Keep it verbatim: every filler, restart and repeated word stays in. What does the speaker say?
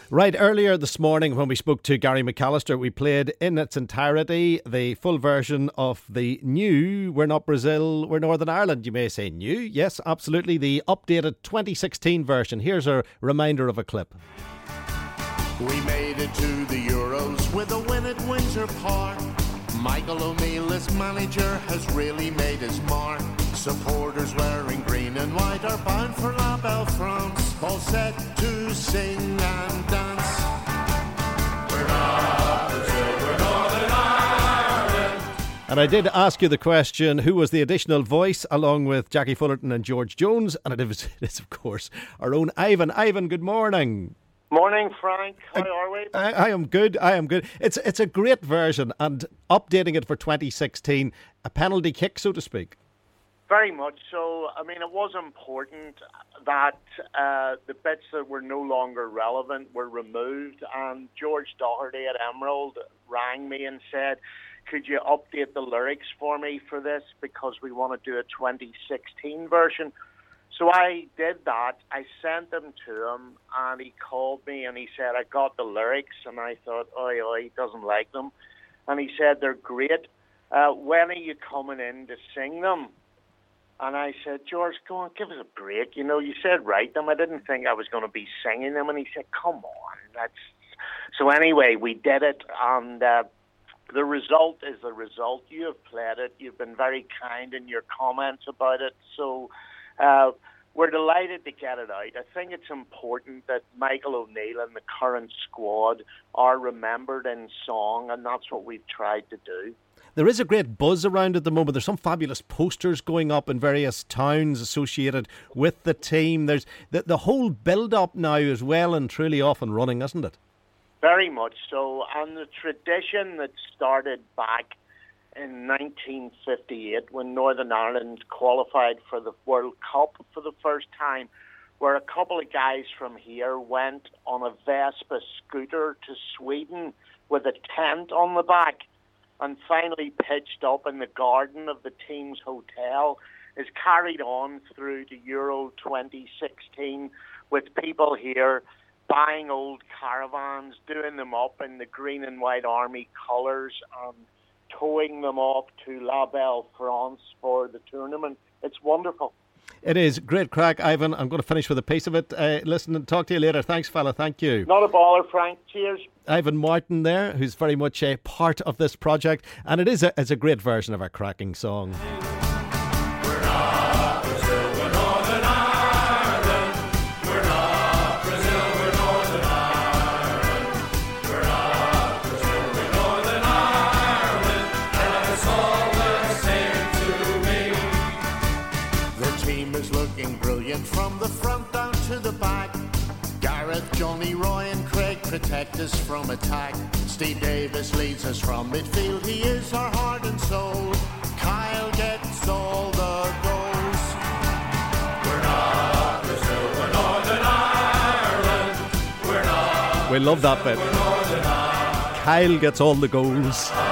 Right, earlier this morning when we spoke to Gary McAllister, we played in its entirety the full version of the new We're Not Brazil, We're Northern Ireland. You may say new, yes, absolutely, the updated twenty sixteen version. Here's a reminder of a clip. We made it to the Euros with a win at Windsor Park. Michael O'Neill as manager has really made his mark. Supporters wearing green and white are bound for La Belle France, all set to sing and dance. We're not Brazil, we're Northern Ireland. And I did ask you the question, who was the additional voice along with Jackie Fullerton and George Jones? And it is, it is of course, our own Ivan. Ivan, good morning. Morning, Frank. How are we? I, I am good. I am good. It's it's a great version, and updating it for twenty sixteen, a penalty kick, so to speak. Very much so. I mean, it was important that uh, the bits that were no longer relevant were removed, and George Doherty at Emerald rang me and said, could you update the lyrics for me for this, because we want to do a twenty sixteen version. So I did that. I sent them to him, and he called me and he said, I got the lyrics, and I thought, oh, oh, he doesn't like them. And he said, they're great. Uh, when are you coming in to sing them? And I said, George, go on, give us a break. You know, you said write them. I didn't think I was going to be singing them. And he said, come on. That's... So anyway, we did it, and uh, the result is the result. You have played it. You've been very kind in your comments about it. So... Uh, we're delighted to get it out. I think it's important that Michael O'Neill and the current squad are remembered in song, and that's what we've tried to do. There is a great buzz around at the moment. There's some fabulous posters going up in various towns associated with the team. There's the, the whole build-up now is well and truly off and running, isn't it? Very much so. And the tradition that started back in nineteen fifty-eight, when Northern Ireland qualified for the World Cup for the first time, where a couple of guys from here went on a Vespa scooter to Sweden with a tent on the back and finally pitched up in the garden of the team's hotel, is carried on through to Euro twenty sixteen with people here buying old caravans, doing them up in the green and white army colours, and towing them off to La Belle France for the tournament. It's wonderful. It is. Great crack, Ivan. I'm going to finish with a piece of it. Uh, listen and talk to you later. Thanks, fella. Thank you. Not a baller, Frank. Cheers. Ivan Martin there, who's very much a part of this project. And it is a, it's a great version of our cracking song. We're not Brazil, we're Northern Ireland. We're not Brazil, we're Northern Ireland. We're not Brazil, we're Northern Ireland. And it's all the same to me. The team is looking brilliant from the front down to the back. Gareth, Johnny, Roy and Craig protect us from attack. Steve Davis leads us from midfield. He is our heart and soul. Kyle gets all the goals. We're not Brazil, we're Northern Ireland. We're not We love that bit. We're Northern Ireland. Kyle gets all the goals.